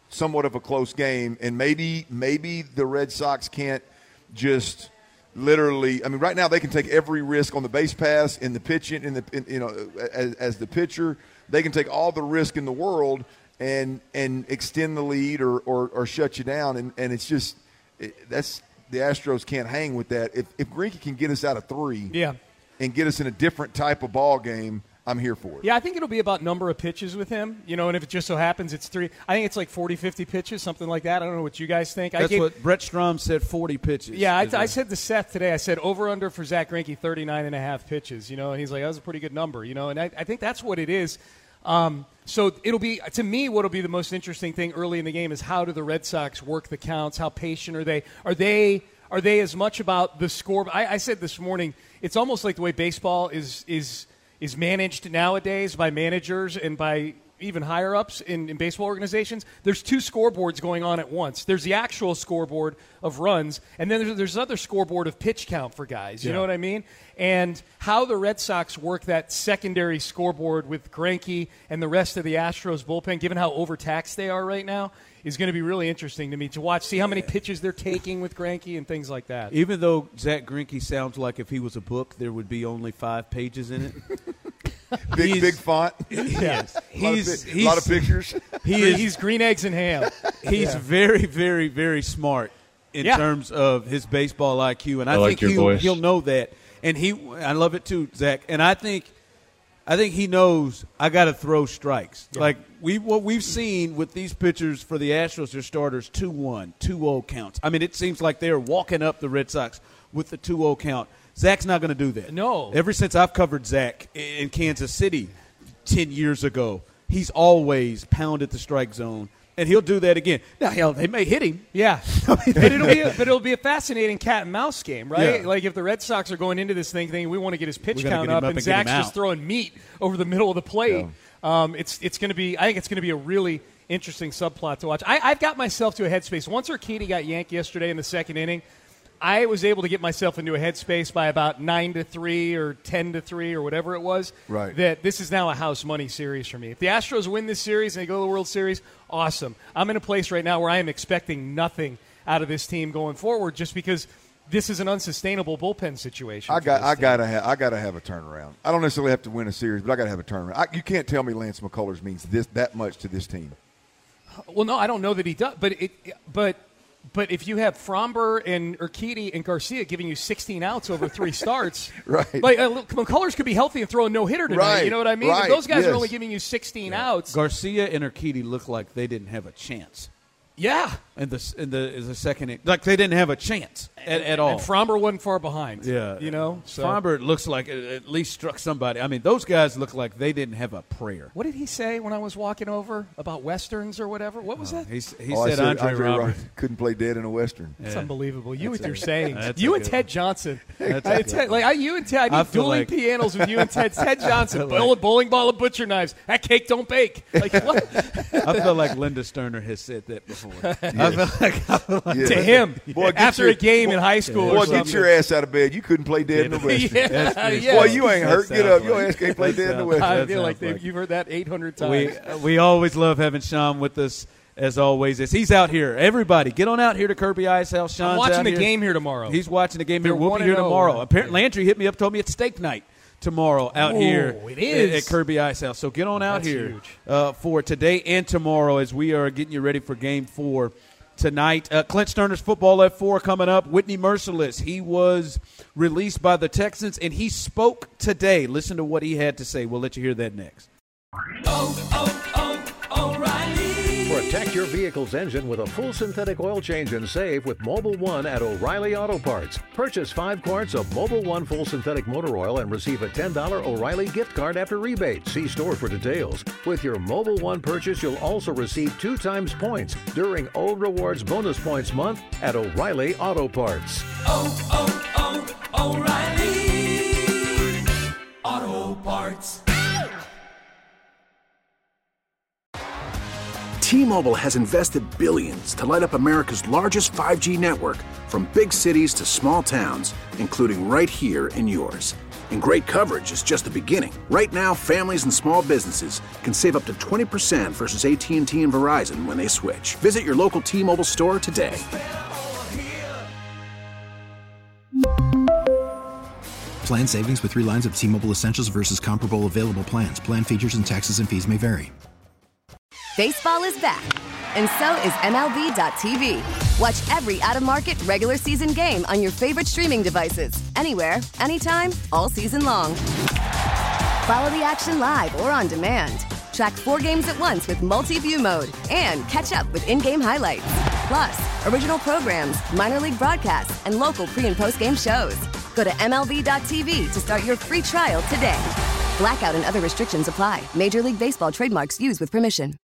somewhat of a close game, and maybe maybe the Red Sox can't just literally. I mean, right now they can take every risk on the base pass, in the pitching, in the in, you know, as, as the pitcher, they can take all the risk in the world and and extend the lead or or, or shut you down, and and it's just it, that's the Astros can't hang with that. If if Greinke can get us out of three, yeah, and get us in a different type of ball game, I'm here for it. Yeah, I think it'll be about number of pitches with him, you know, and if it just so happens it's three, I think it's like forty, fifty pitches, something like that. I don't know what you guys think. That's I gave, what Brett Strom said, forty pitches. Yeah, I, I said to Seth today, I said over-under for Zach Greinke, thirty-nine and a half pitches, you know, and he's like, that was a pretty good number, you know, and I, I think that's what it is. Um, so it'll be, to me, what will be the most interesting thing early in the game is how do the Red Sox work the counts? How patient are they? Are they are they as much about the score? I, I said this morning, it's almost like the way baseball is is is managed nowadays by managers and by even higher-ups in, in baseball organizations. There's two scoreboards going on at once. There's the actual scoreboard of runs, and then there's, there's another scoreboard of pitch count for guys. You yeah. know what I mean? And how the Red Sox work that secondary scoreboard with Greinke and the rest of the Astros bullpen, given how overtaxed they are right now, is going to be really interesting to me to watch, see how many pitches they're taking with Greinke and things like that. Even though Zach Greinke sounds like if he was a book, there would be only five pages in it. Big, he's, big font. Yes. He's, he's, a lot of pictures. He is, he's green eggs and ham. He's yeah. very, very, very smart in yeah. terms of his baseball I Q, and I, I like think your he'll, voice. he'll know that. And he, I love it too, Zach. And I think, I think he knows I got to throw strikes. Yeah. Like we, what we've seen with these pitchers for the Astros, their starters, two one, two oh counts. I mean, it seems like they're walking up the Red Sox with the two oh count. Zach's not going to do that. No. Ever since I've covered Zach in Kansas City ten years ago, he's always pounded the strike zone, and he'll do that again. Now, hell, they may hit him. Yeah. but, it'll be a, but it'll be a fascinating cat and mouse game, right? Yeah. Like if the Red Sox are going into this thing thinking we want to get his pitch count up, up, and, and Zach's just throwing meat over the middle of the plate, yeah. um, it's it's going to be – I think it's going to be a really interesting subplot to watch. I, I've got myself to a headspace. Once Urquidy got yanked yesterday in the second inning, I was able to get myself into a headspace by about nine to three or ten to three or whatever it was. Right. That this is now a house money series for me. If the Astros win this series and they go to the World Series, awesome. I'm in a place right now where I am expecting nothing out of this team going forward, just because this is an unsustainable bullpen situation. I got, I gotta have, I gotta have a turnaround. I don't necessarily have to win a series, but I gotta have a turnaround. I, you can't tell me Lance McCullers means this that much to this team. Well, no, I don't know that he does, but it, but. But if you have Fromber and Urquidy and Garcia giving you sixteen outs over three starts, right? Like uh, McCullers could be healthy and throw a no hitter tonight. Right. You know what I mean? Right. If those guys yes. are only giving you sixteen yeah. outs. Garcia and Urquidy look like they didn't have a chance. Yeah, in the in the, in the second inning, like they didn't have a chance at, at all. And Fromber wasn't far behind. Yeah, you know, so. Fromber looks like it at least struck somebody. I mean, those guys look like they didn't have a prayer. What did he say when I was walking over about westerns or whatever? What was oh, that? He, he oh, said, said Andre, Andre Robert Robert couldn't play dead in a western. That's yeah. unbelievable. You that's with your a, sayings. You and Ted good. Johnson. That's I, Ted, like I, you and Ted. I need dueling like, pianos with you and Ted. Ted Johnson. Like, bowling ball of butcher knives. That cake don't bake. Like what? I feel like Linda Sterner has said that before. yes. I feel like. Like yeah. To him, boy, after your, a game boy, in high school. Boy, get your ass out of bed. You couldn't play dead in the Western. yeah, yeah. Boy, you ain't hurt. Get up. Like, your ass can't play dead in the Western. I feel like, like you've heard that eight hundred times. We, uh, we always love having Sean with us, as always. As he's out here. Everybody, get on out here to Kirby Ice House. Sean's I'm watching out the here. game here tomorrow. He's watching the game They're here. We'll be here tomorrow. oh. Apparently, Landry hit me up, told me it's steak night tomorrow out Whoa, here it is. At, at Kirby Ice House. So get on out That's here uh, for today and tomorrow as we are getting you ready for game four tonight. Uh, Clint Sterner's Football F four coming up. Whitney Merciless, he was released by the Texans, and he spoke today. Listen to what he had to say. We'll let you hear that next. Oh, oh, oh, O'Reilly. Protect your vehicle's engine with a full synthetic oil change and save with Mobil one at O'Reilly Auto Parts. Purchase five quarts of Mobil one full synthetic motor oil and receive a ten dollars O'Reilly gift card after rebate. See store for details. With your Mobil one purchase, you'll also receive two times points during O Rewards Bonus Points Month at O'Reilly Auto Parts. Oh, oh, oh, O'Reilly Auto Parts. T-Mobile has invested billions to light up America's largest five G network, from big cities to small towns, including right here in yours. And great coverage is just the beginning. Right now, families and small businesses can save up to twenty percent versus A T and T and Verizon when they switch. Visit your local T-Mobile store today. Plan savings with three lines of T-Mobile Essentials versus comparable available plans. Plan features and taxes and fees may vary. Baseball is back, and so is M L B dot T V. Watch every out-of-market regular season game on your favorite streaming devices, anywhere, anytime, all season long. Follow the action live or on demand. Track four games at once with multi-view mode and catch up with in-game highlights. Plus, original programs, minor league broadcasts, and local pre- and post-game shows. Go to M L B dot T V to start your free trial today. Blackout and other restrictions apply. Major League Baseball trademarks used with permission.